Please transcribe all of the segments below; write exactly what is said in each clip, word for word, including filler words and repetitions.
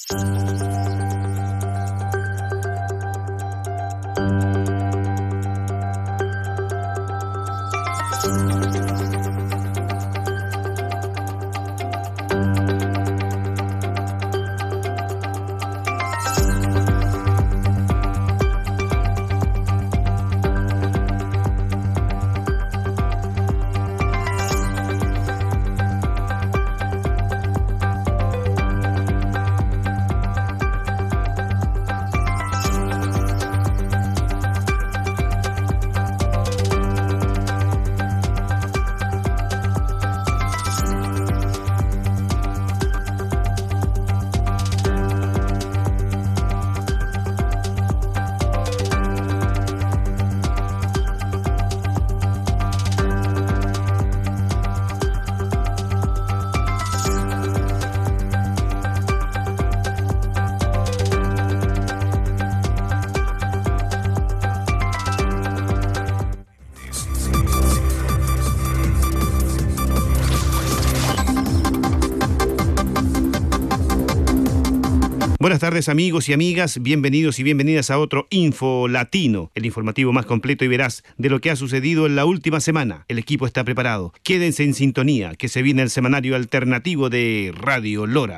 Buenas tardes amigos y amigas, bienvenidos y bienvenidas a otro Info Latino, el informativo más completo y veraz de lo que ha sucedido en la última semana. El equipo está preparado. Quédense en sintonía, que se viene el semanario alternativo de Radio Lora.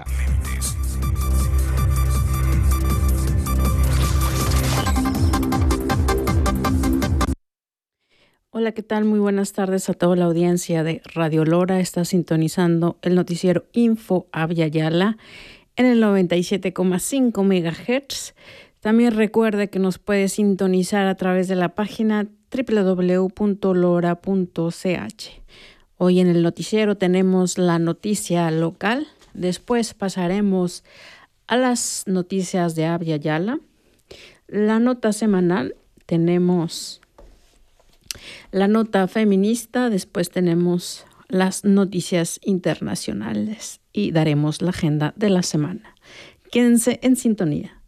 Hola, ¿qué tal? Muy buenas tardes a toda la audiencia de Radio Lora. Está sintonizando el noticiero Info Abya Yala en el noventa y siete coma cinco megahertz. También recuerde que nos puede sintonizar a través de la página doble u doble u doble u punto lora punto c h. Hoy en el noticiero tenemos la noticia local, después pasaremos a las noticias de Abya Yala, la nota semanal, tenemos la nota feminista, después tenemos las noticias internacionales y daremos la agenda de la semana. Quédense en sintonía.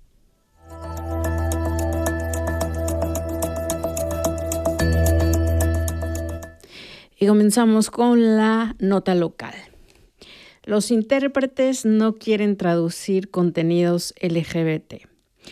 Y comenzamos con la nota local. Los intérpretes no quieren traducir contenidos L G B T.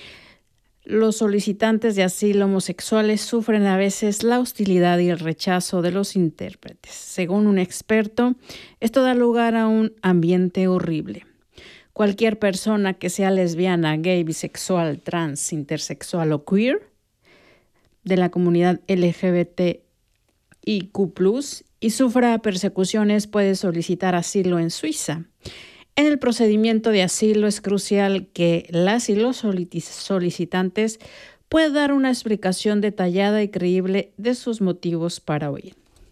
Los solicitantes de asilo homosexuales sufren a veces la hostilidad y el rechazo de los intérpretes. Según un experto, esto da lugar a un ambiente horrible. Cualquier persona que sea lesbiana, gay, bisexual, trans, intersexual o queer de la comunidad L G B T I Q plus, y sufra persecuciones puede solicitar asilo en Suiza. En el procedimiento de asilo es crucial que las y los solicitantes puedan dar una explicación detallada y creíble de sus motivos para huir.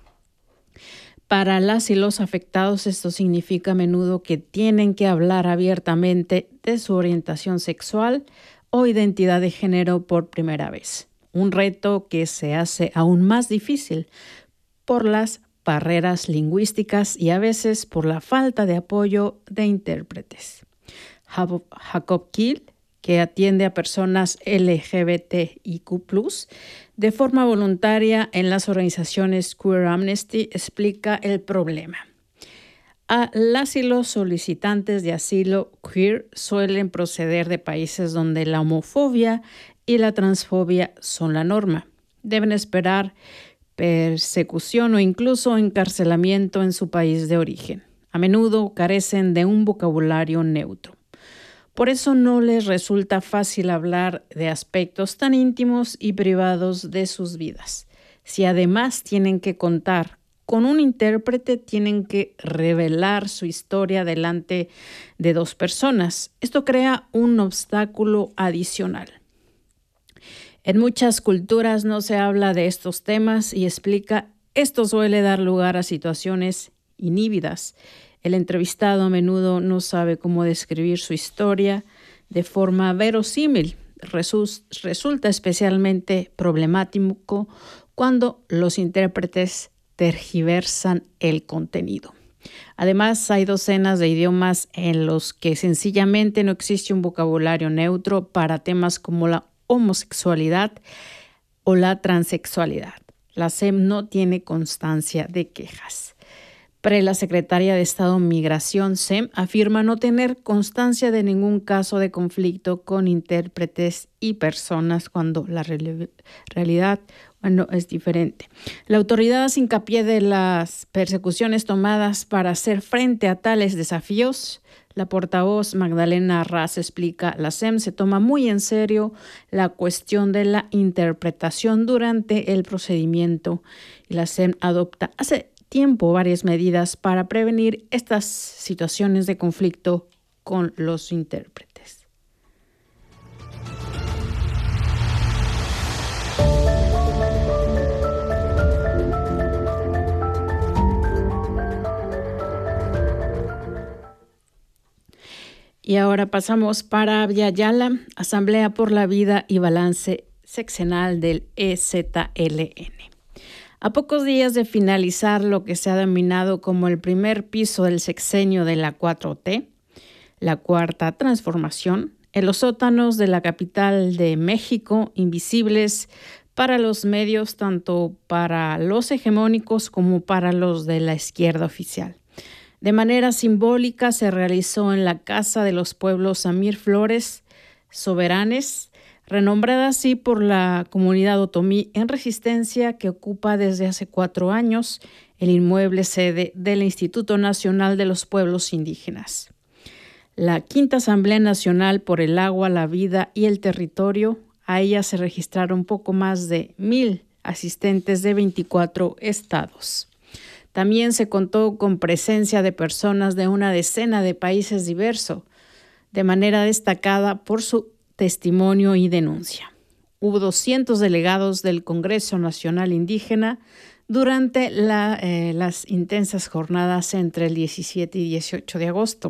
Para las y los afectados, esto significa a menudo que tienen que hablar abiertamente de su orientación sexual o identidad de género por primera vez. Un reto que se hace aún más difícil por las barreras lingüísticas y a veces por la falta de apoyo de intérpretes. Jacob Kiel, que atiende a personas L G B T I Q plus, de forma voluntaria en las organizaciones Queer Amnesty, explica el problema. A las y los solicitantes de asilo queer suelen proceder de países donde la homofobia y la transfobia son la norma. Deben esperar persecución o incluso encarcelamiento en su país de origen. A menudo carecen de un vocabulario neutro. Por eso no les resulta fácil hablar de aspectos tan íntimos y privados de sus vidas. Si además tienen que contar con un intérprete, tienen que revelar su historia delante de dos personas. Esto crea un obstáculo adicional. En muchas culturas no se habla de estos temas y explica, esto suele dar lugar a situaciones inhibidas. El entrevistado a menudo no sabe cómo describir su historia de forma verosímil. Resus- resulta especialmente problemático cuando los intérpretes tergiversan el contenido. Además, hay docenas de idiomas en los que sencillamente no existe un vocabulario neutro para temas como la homosexualidad o la transexualidad. La S E M no tiene constancia de quejas. Pero la secretaria de Estado Migración, S E M, afirma no tener constancia de ningún caso de conflicto con intérpretes y personas cuando la re- realidad bueno, es diferente. La autoridad hace hincapié de las persecuciones tomadas para hacer frente a tales desafíos. La portavoz Magdalena Raz explica, la S E M se toma muy en serio la cuestión de la interpretación durante el procedimiento y la S E M adopta hace tiempo varias medidas para prevenir estas situaciones de conflicto con los intérpretes. Y ahora pasamos para Abya Yala, Asamblea por la Vida y Balance Sexenal del E Z L N. A pocos días de finalizar lo que se ha denominado como el primer piso del sexenio de la cuatro T, la Cuarta Transformación, en los sótanos de la capital de México, invisibles para los medios, tanto para los hegemónicos como para los de la izquierda oficial. De manera simbólica se realizó en la Casa de los Pueblos Amir Flores Soberanes, renombrada así por la comunidad otomí en resistencia que ocupa desde hace cuatro años el inmueble sede del Instituto Nacional de los Pueblos Indígenas. La Quinta Asamblea Nacional por el Agua, la Vida y el Territorio, a ella se registraron poco más de mil asistentes de veinticuatro estados. También se contó con presencia de personas de una decena de países diversos, de manera destacada por su testimonio y denuncia. Hubo doscientos delegados del Congreso Nacional Indígena durante la, eh, las intensas jornadas entre el diecisiete y dieciocho de agosto.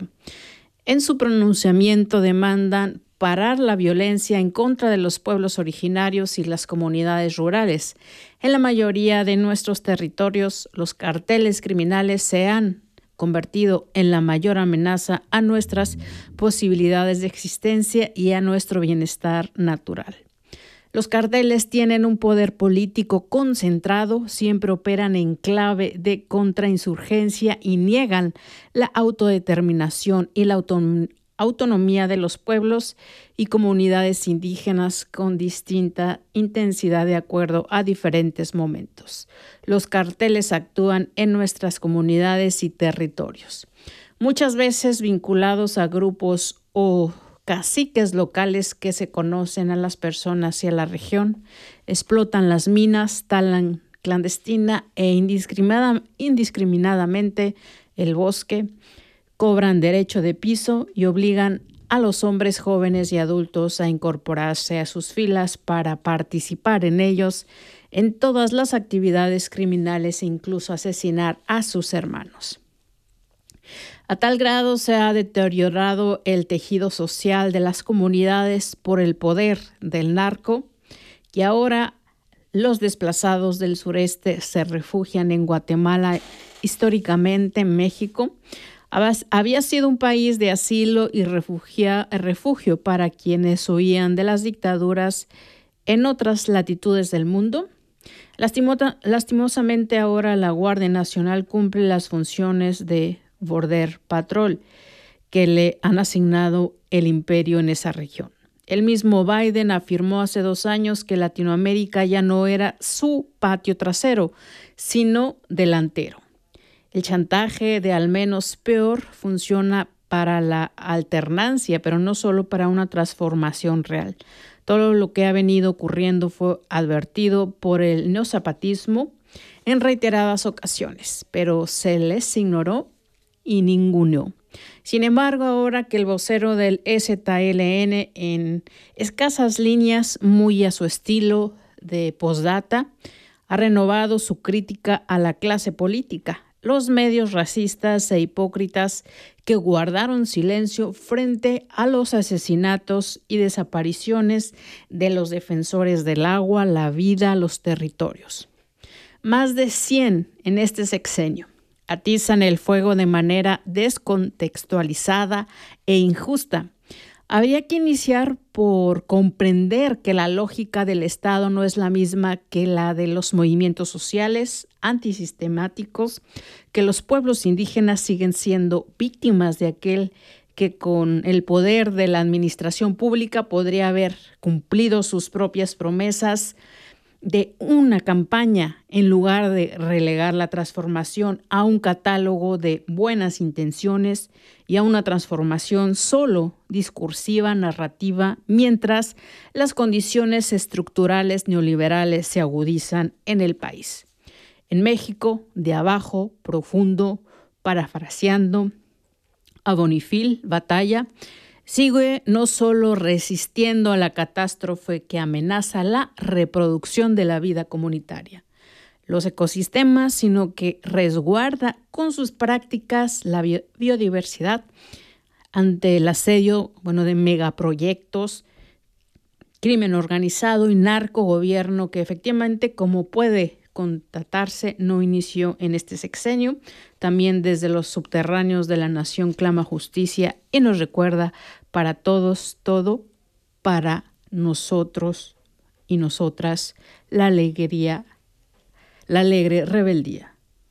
En su pronunciamiento demandan parar la violencia en contra de los pueblos originarios y las comunidades rurales. En la mayoría de nuestros territorios, los carteles criminales se han convertido en la mayor amenaza a nuestras posibilidades de existencia y a nuestro bienestar natural. Los carteles tienen un poder político concentrado, siempre operan en clave de contrainsurgencia y niegan la autodeterminación y la autonomía autonomía de los pueblos y comunidades indígenas con distinta intensidad de acuerdo a diferentes momentos. Los carteles actúan en nuestras comunidades y territorios, muchas veces vinculados a grupos o caciques locales que se conocen a las personas y a la región, explotan las minas, talan clandestina e indiscriminada, indiscriminadamente el bosque, cobran derecho de piso y obligan a los hombres jóvenes y adultos a incorporarse a sus filas para participar en ellos en todas las actividades criminales e incluso asesinar a sus hermanos. A tal grado se ha deteriorado el tejido social de las comunidades por el poder del narco, que ahora los desplazados del sureste se refugian en Guatemala, históricamente en México. Había sido un país de asilo y refugia, refugio para quienes huían de las dictaduras en otras latitudes del mundo. Lastimota, lastimosamente ahora la Guardia Nacional cumple las funciones de Border Patrol que le han asignado el imperio en esa región. El mismo Biden afirmó hace dos años que Latinoamérica ya no era su patio trasero, sino delantero. El chantaje de al menos peor funciona para la alternancia, pero no solo para una transformación real. Todo lo que ha venido ocurriendo fue advertido por el neozapatismo en reiteradas ocasiones, pero se les ignoró y ninguneó. Sin embargo, ahora que el vocero del E Z L N, en escasas líneas, muy a su estilo de postdata, ha renovado su crítica a la clase política, los medios racistas e hipócritas que guardaron silencio frente a los asesinatos y desapariciones de los defensores del agua, la vida, los territorios. Más de cien en este sexenio atizan el fuego de manera descontextualizada e injusta, Habría que iniciar por comprender que la lógica del Estado no es la misma que la de los movimientos sociales antisistemáticos, que los pueblos indígenas siguen siendo víctimas de aquel que con el poder de la administración pública podría haber cumplido sus propias promesas de una campaña en lugar de relegar la transformación a un catálogo de buenas intenciones y a una transformación solo discursiva, narrativa, mientras las condiciones estructurales neoliberales se agudizan en el país. En México, de abajo, profundo, parafraseando a Bonifil, Batalla, sigue no solo resistiendo a la catástrofe que amenaza la reproducción de la vida comunitaria, los ecosistemas, sino que resguarda con sus prácticas la biodiversidad ante el asedio, bueno, de megaproyectos, crimen organizado y narcogobierno que efectivamente, como puede constatarse, no inició en este sexenio. También desde los subterráneos de la nación clama justicia y nos recuerda para todos, todo para nosotros y nosotras, la alegría, la alegre rebeldía.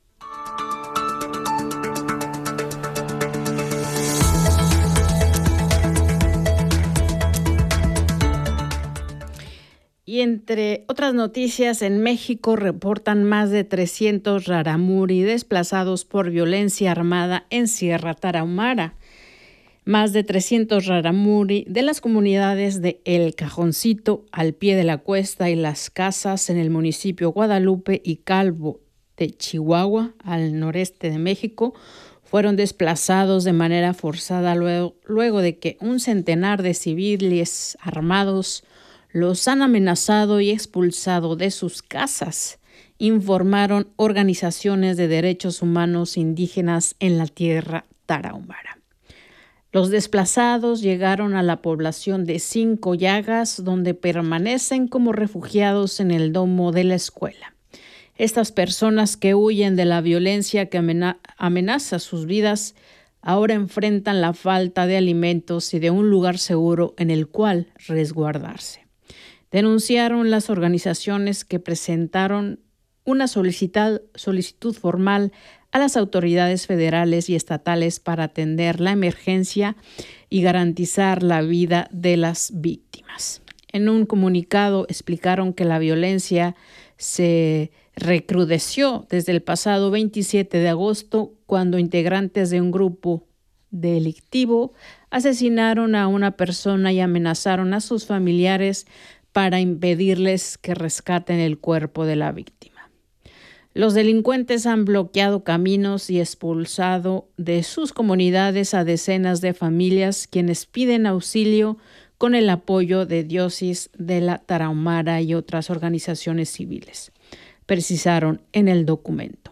Y entre otras noticias, en México reportan más de trescientos rarámuri desplazados por violencia armada en Sierra Tarahumara. Más de trescientos rarámuri de las comunidades de El Cajoncito, al pie de la cuesta, y Las Casas en el municipio Guadalupe y Calvo de Chihuahua, al noreste de México, fueron desplazados de manera forzada luego, luego de que un centenar de civiles armados los han amenazado y expulsado de sus casas, informaron organizaciones de derechos humanos indígenas en la tierra tarahumara. Los desplazados llegaron a la población de Cinco Llagas, donde permanecen como refugiados en el domo de la escuela. Estas personas que huyen de la violencia que amenaza sus vidas ahora enfrentan la falta de alimentos y de un lugar seguro en el cual resguardarse. Denunciaron las organizaciones que presentaron una solicitud, solicitud formal a las autoridades federales y estatales para atender la emergencia y garantizar la vida de las víctimas. En un comunicado explicaron que la violencia se recrudeció desde el pasado veintisiete de agosto, cuando integrantes de un grupo delictivo asesinaron a una persona y amenazaron a sus familiares para impedirles que rescaten el cuerpo de la víctima. Los delincuentes han bloqueado caminos y expulsado de sus comunidades a decenas de familias, quienes piden auxilio con el apoyo de Diócesis de la Tarahumara y otras organizaciones civiles, precisaron en el documento.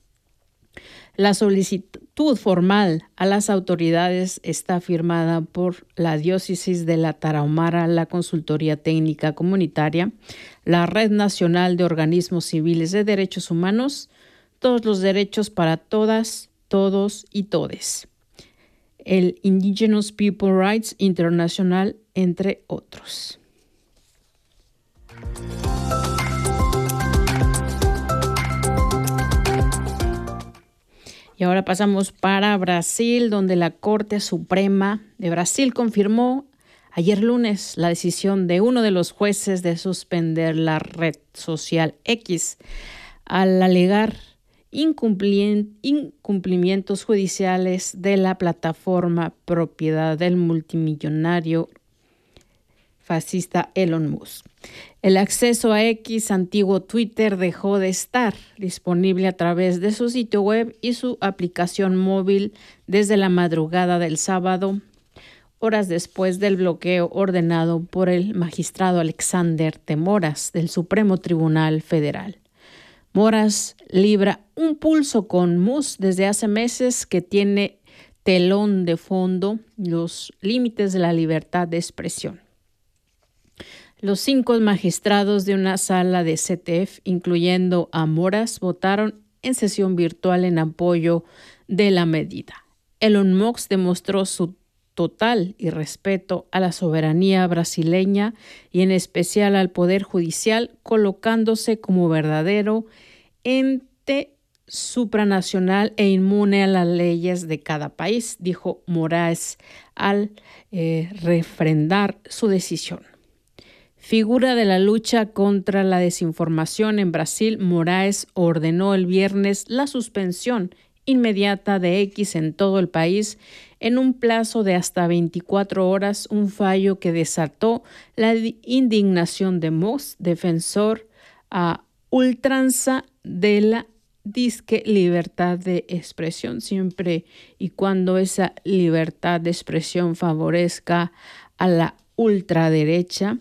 La solicitud formal a las autoridades está firmada por la Diócesis de la Tarahumara, la Consultoría Técnica Comunitaria, la Red Nacional de Organismos Civiles de Derechos Humanos, Todos los Derechos para Todas, Todos y Todes, el Indigenous People Rights International, entre otros. Y ahora pasamos para Brasil, donde la Corte Suprema de Brasil confirmó ayer lunes la decisión de uno de los jueces de suspender la red social X al alegar incumplimientos judiciales de la plataforma propiedad del multimillonario fascista Elon Musk. El acceso a X, antiguo Twitter, dejó de estar disponible a través de su sitio web y su aplicación móvil desde la madrugada del sábado, horas después del bloqueo ordenado por el magistrado Alexander de Moraes del Supremo Tribunal Federal. Moraes libra un pulso con Musk desde hace meses, que tiene telón de fondo los límites de la libertad de expresión. Los cinco magistrados de una sala de C T F, incluyendo a Moraes, votaron en sesión virtual en apoyo de la medida. Elon Musk demostró su total y respeto a la soberanía brasileña y en especial al Poder Judicial, colocándose como verdadero ente supranacional e inmune a las leyes de cada país, dijo Moraes al eh, refrendar su decisión. Figura de la lucha contra la desinformación en Brasil, Moraes ordenó el viernes la suspensión inmediata de X en todo el país en un plazo de hasta veinticuatro horas, un fallo que desató la indignación de Moss, defensor a ultranza de la disque libertad de expresión, siempre y cuando esa libertad de expresión favorezca a la ultraderecha,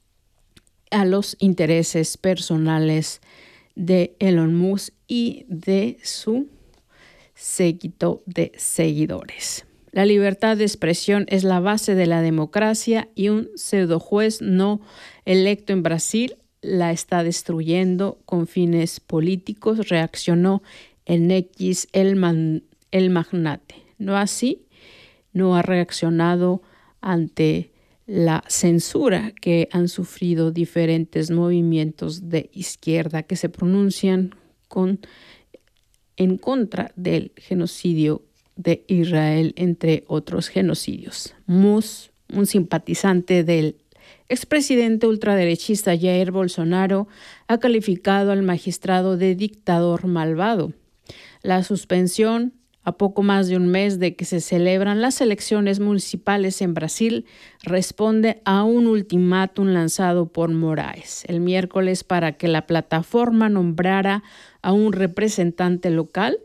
a los intereses personales de Elon Musk y de su séquito de seguidores. La libertad de expresión es la base de la democracia y un pseudojuez no electo en Brasil la está destruyendo con fines políticos, reaccionó en X el, man, el magnate. No así, no ha reaccionado ante la censura que han sufrido diferentes movimientos de izquierda que se pronuncian con, en contra del genocidio de Israel, entre otros genocidios. Mus, un simpatizante del expresidente ultraderechista Jair Bolsonaro, ha calificado al magistrado de dictador malvado. La suspensión, a poco más de un mes de que se celebran las elecciones municipales en Brasil, responde a un ultimátum lanzado por Moraes el miércoles para que la plataforma nombrara a un representante local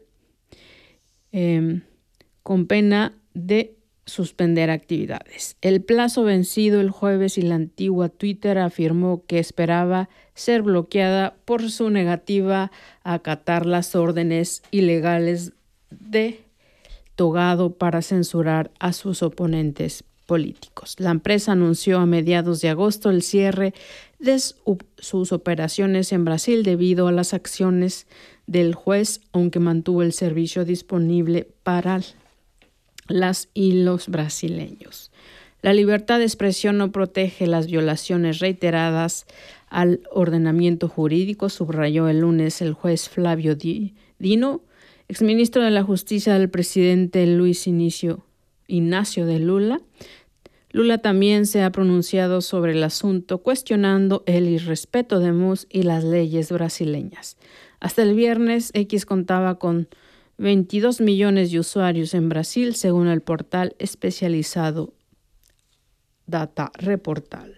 eh, con pena de suspender actividades. El plazo vencido el jueves y la antigua Twitter afirmó que esperaba ser bloqueada por su negativa a acatar las órdenes ilegales de Togado para censurar a sus oponentes políticos. La empresa anunció a mediados de agosto el cierre de sus operaciones en Brasil debido a las acciones del juez, aunque mantuvo el servicio disponible para las y los brasileños. La libertad de expresión no protege las violaciones reiteradas al ordenamiento jurídico, subrayó el lunes el juez Flavio Dino, exministro de la Justicia del presidente Luis Inicio, Ignacio de Lula. Lula también se ha pronunciado sobre el asunto, cuestionando el irrespeto de Musk y las leyes brasileñas. Hasta el viernes, X contaba con veintidós millones de usuarios en Brasil, según el portal especializado Data Reportal.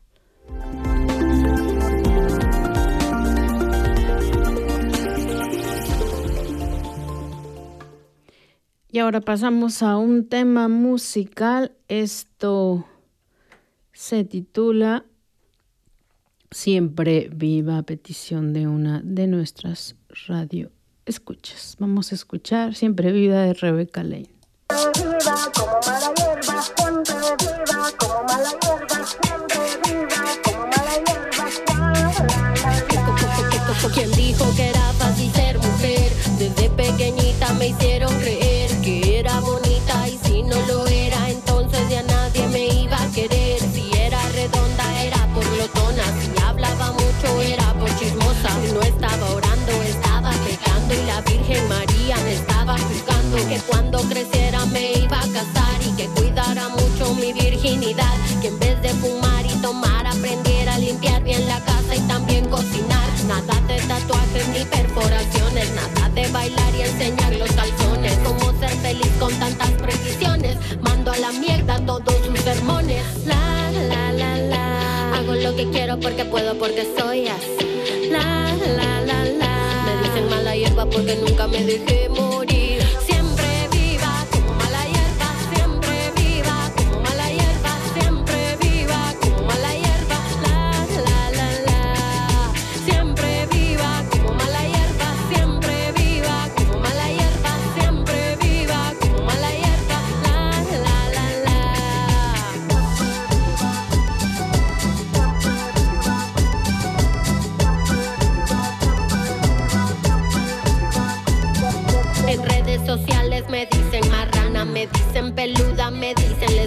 Y ahora pasamos a un tema musical. Esto se titula Siempre Viva, a petición de una de nuestras radio escuchas. Vamos a escuchar Siempre Viva de Rebeca Lane. Viva como mala hierba, siempre viva como mala hierba, siempre viva como mala hierba. ¿Quién dijo que era fácil ser mujer? Desde pequeñita me hicieron creer que era bonita y si no lo era, entonces ya nadie me iba a querer. Si era redonda era por glotona, si hablaba mucho era por chismosa. No estaba orando, estaba pecando y la Virgen María me estaba juzgando. Que cuando creciera me iba a casar y que cuidara mucho mi virginidad. Que en vez de fumar y tomar aprendiera a limpiar bien la casa y también cocinar. Nada de tatuajes ni perforaciones, nada de bailar y enseñar los calzones. Cómo ser feliz con tantas precisiones, mando a la mierda todos sus sermones. La, la, la, la, hago lo que quiero porque puedo, porque soy así. La, la, la, la, me dicen mala hierba porque nunca me dejé morir. Siempre viva como mala hierba, siempre viva como mala hierba, siempre viva como mala hierba. La, la, la, la, siempre viva como mala hierba, siempre viva como mala hierba, siempre viva como mala hierba. La, la, la, la. En redes sociales me dicen marrana, me dicen peluda, me dicen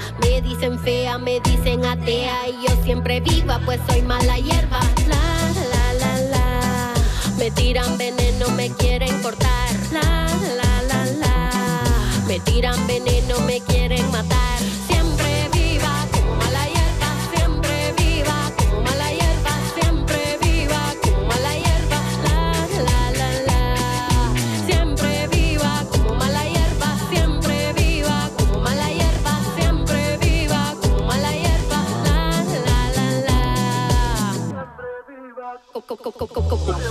Me dicen fea, me dicen atea y yo siempre viva, pues soy mala hierba. La, la, la, la. Me tiran veneno, me quieren cortar. La, la, la, la. Me tiran veneno, me quieren matar. Siempre viva como mala hierba. Siempre viva como mala hierba. Siempre viva como mala hierba. La, la, la, la. Siempre viva como mala hierba. Siempre viva como mala hierba. Siempre viva como mala hierba. La, la, la, la. Co- co- co- co- co- co- co-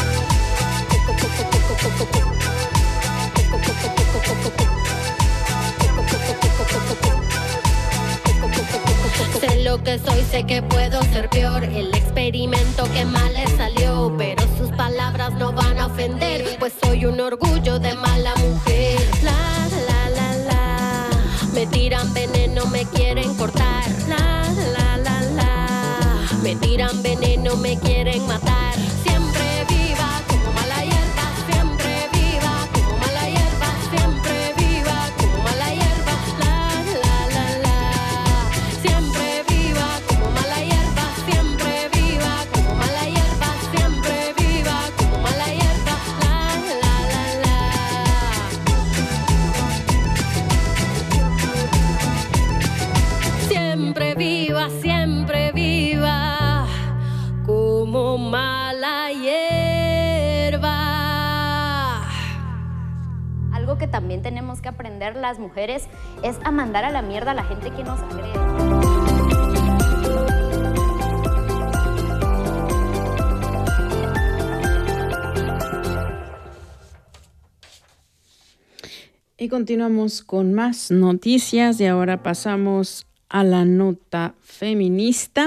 Sé lo que soy, sé que puedo ser peor. El experimento que mal le salió, pero sus palabras no van a ofender, pues soy un orgullo de mala mujer. La, la, la, la. Me tiran veneno, me quieren cortar. La, la, la, la. Me tiran veneno, me quieren matar. Siempre viva como mala hierba. Siempre viva como mala hierba. Siempre viva como mala hierba. La, la, la, la. Siempre viva como mala hierba. Siempre viva como mala hierba. Siempre viva como mala hierba. La, la, la, la. Siempre viva, siempre viva como mala hierba. Algo que también tenemos que aprender las mujeres es a mandar a la mierda a la gente que nos agrede. Y continuamos con más noticias y ahora pasamos a la nota feminista.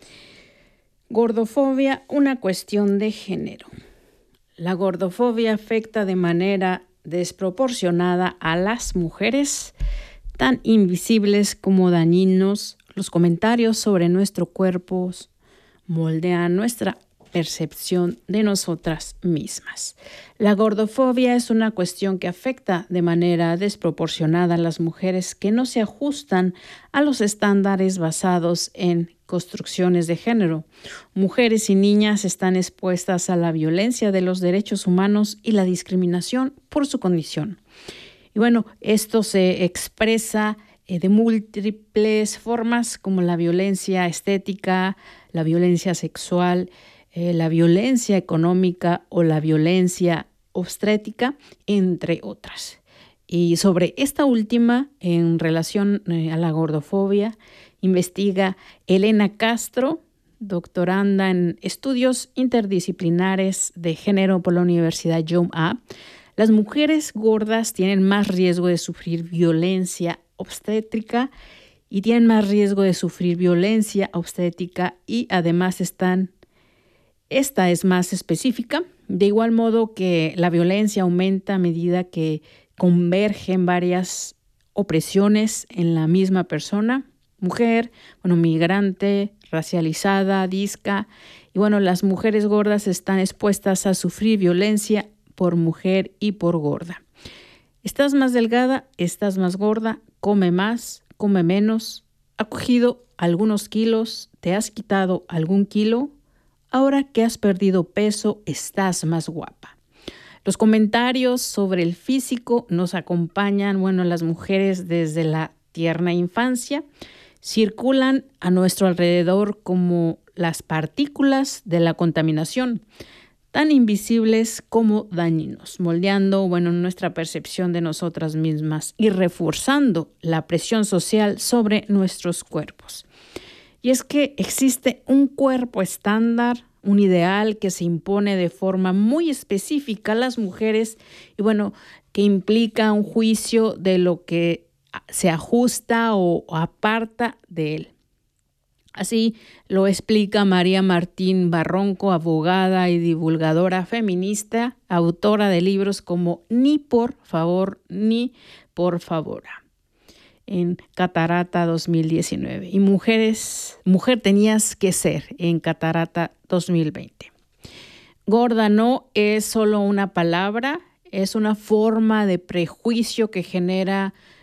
Gordofobia, una cuestión de género. La gordofobia afecta de manera desproporcionada a las mujeres, tan invisibles como dañinos. Los comentarios sobre nuestro cuerpo moldean nuestra percepción de nosotras mismas. La gordofobia es una cuestión que afecta de manera desproporcionada a las mujeres que no se ajustan a los estándares basados en construcciones de género. Mujeres y niñas están expuestas a la violencia de los derechos humanos y la discriminación por su condición. Y bueno, esto se expresa eh, de múltiples formas, como la violencia estética, la violencia sexual, eh, la violencia económica o la violencia obstétrica, entre otras. Y sobre esta última, en relación eh, a la gordofobia, investiga Elena Castro, doctoranda en estudios interdisciplinares de género por la Universidad Yom A. Las mujeres gordas tienen más riesgo de sufrir violencia obstétrica y tienen más riesgo de sufrir violencia obstétrica y además están, esta es más específica. De igual modo que la violencia aumenta a medida que convergen varias opresiones en la misma persona. Mujer, bueno, migrante, racializada, disca. Y bueno, las mujeres gordas están expuestas a sufrir violencia por mujer y por gorda. Estás más delgada, estás más gorda, come más, come menos, has cogido algunos kilos, te has quitado algún kilo, ahora que has perdido peso, estás más guapa. Los comentarios sobre el físico nos acompañan, bueno, las mujeres desde la tierna infancia, circulan a nuestro alrededor como las partículas de la contaminación, tan invisibles como dañinos, moldeando, bueno, nuestra percepción de nosotras mismas y reforzando la presión social sobre nuestros cuerpos. Y es que existe un cuerpo estándar, un ideal que se impone de forma muy específica a las mujeres y bueno, que implica un juicio de lo que se ajusta o aparta de él. Así lo explica María Martín Barronco, abogada y divulgadora feminista, autora de libros como Ni por favor, ni por favor, en Catarata dos mil diecinueve, y Mujeres, Mujer tenías que ser, en Catarata dos mil veinte. Gorda no es solo una palabra, es una forma de prejuicio que genera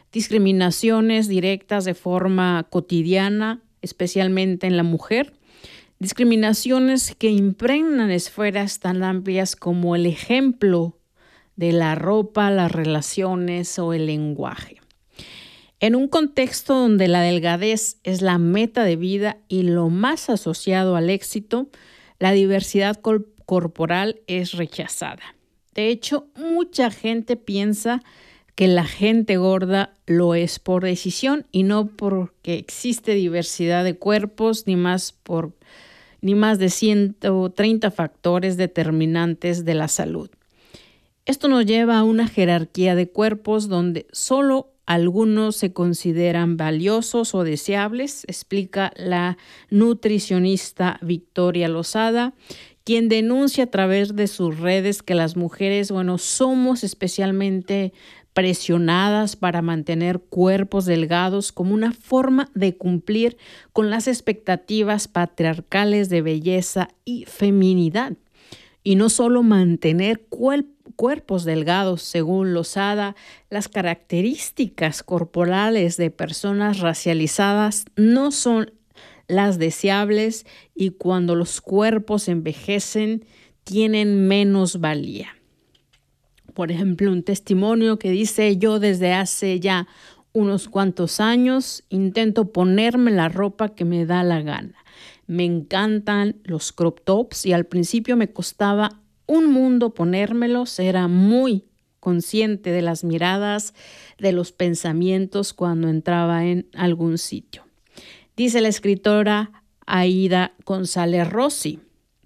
discriminaciones directas de forma cotidiana, especialmente en la mujer, discriminaciones que impregnan esferas tan amplias como el ejemplo de la ropa, las relaciones o el lenguaje. En un contexto donde la delgadez es la meta de vida y lo más asociado al éxito, la diversidad col- corporal es rechazada. De hecho, mucha gente piensa que la gente gorda lo es por decisión y no porque existe diversidad de cuerpos, ni más, por, ni más de ciento treinta factores determinantes de la salud. Esto nos lleva a una jerarquía de cuerpos donde solo algunos se consideran valiosos o deseables, explica la nutricionista Victoria Lozada, quien denuncia a través de sus redes que las mujeres, bueno, somos especialmente presionadas para mantener cuerpos delgados como una forma de cumplir con las expectativas patriarcales de belleza y feminidad. Y no solo mantener cuerpos, cuerpos delgados, según Lozada, las características corporales de personas racializadas no son las deseables y cuando los cuerpos envejecen tienen menos valía. Por ejemplo, un testimonio que dice: yo desde hace ya unos cuantos años intento ponerme la ropa que me da la gana. Me encantan los crop tops y al principio me costaba un mundo ponérmelos, era muy consciente de las miradas, de los pensamientos cuando entraba en algún sitio. Dice la escritora Aida González Rossi,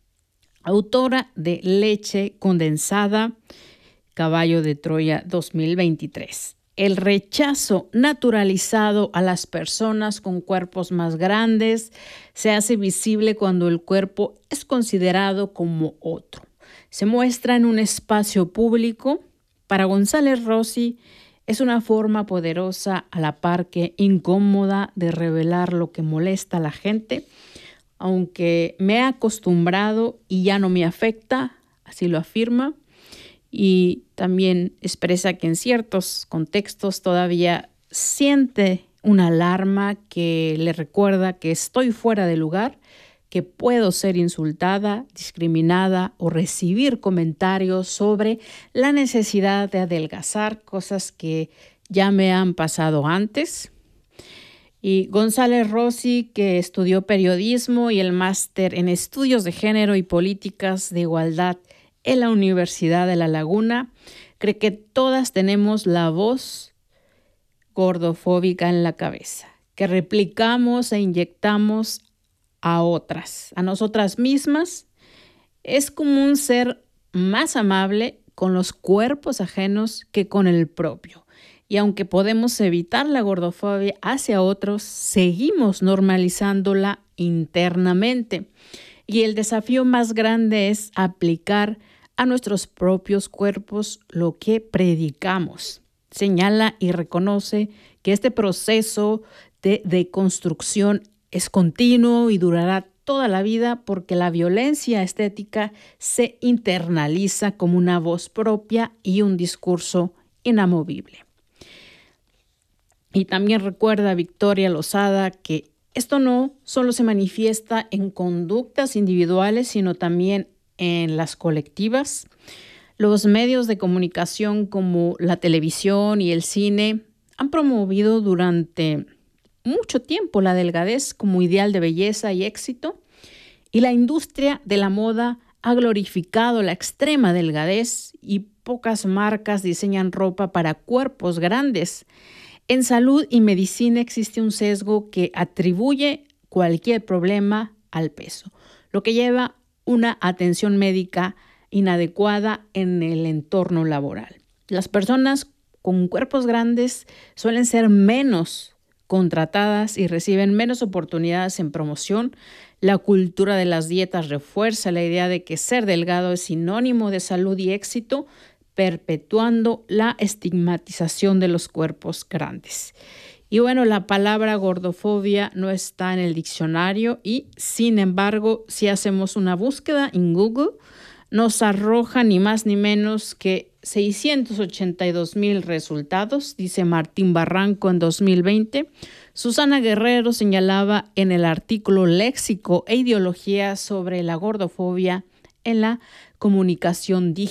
autora de Leche Condensada, Caballo de Troya dos mil veintitrés. El rechazo naturalizado a las personas con cuerpos más grandes se hace visible cuando el cuerpo es considerado como otro. Se muestra en un espacio público. Para González Rossi es una forma poderosa a la par que incómoda de revelar lo que molesta a la gente, aunque me he acostumbrado y ya no me afecta, así lo afirma, y también expresa que en ciertos contextos todavía siente una alarma que le recuerda que estoy fuera de lugar, que puedo ser insultada, discriminada o recibir comentarios sobre la necesidad de adelgazar, cosas que ya me han pasado antes. Y González Rossi, que estudió periodismo y el máster en estudios de género y políticas de igualdad en la Universidad de La Laguna, cree que todas tenemos la voz gordofóbica en la cabeza, que replicamos e inyectamos a otras, a nosotras mismas. Es común ser más amable con los cuerpos ajenos que con el propio. Y aunque podemos evitar la gordofobia hacia otros, seguimos normalizándola internamente. Y el desafío más grande es aplicar a nuestros propios cuerpos lo que predicamos. Señala y reconoce que este proceso de deconstrucción es continuo y durará toda la vida porque la violencia estética se internaliza como una voz propia y un discurso inamovible. Y también recuerda Victoria Lozada que esto no solo se manifiesta en conductas individuales, sino también en las colectivas. Los medios de comunicación como la televisión y el cine han promovido durante mucho tiempo la delgadez como ideal de belleza y éxito, y la industria de la moda ha glorificado la extrema delgadez y pocas marcas diseñan ropa para cuerpos grandes. En salud y medicina existe un sesgo que atribuye cualquier problema al peso, lo que lleva una atención médica inadecuada en el entorno laboral. Las personas con cuerpos grandes suelen ser menos contratadas y reciben menos oportunidades en promoción. La cultura de las dietas refuerza la idea de que ser delgado es sinónimo de salud y éxito, perpetuando la estigmatización de los cuerpos grandes. Y bueno, la palabra gordofobia no está en el diccionario y, sin embargo, si hacemos una búsqueda en Google, nos arroja ni más ni menos que seiscientos ochenta y dos mil resultados, dice Martín Barranco en dos mil veinte. Susana Guerrero señalaba en el artículo Léxico e ideología sobre la gordofobia en la comunicación digital.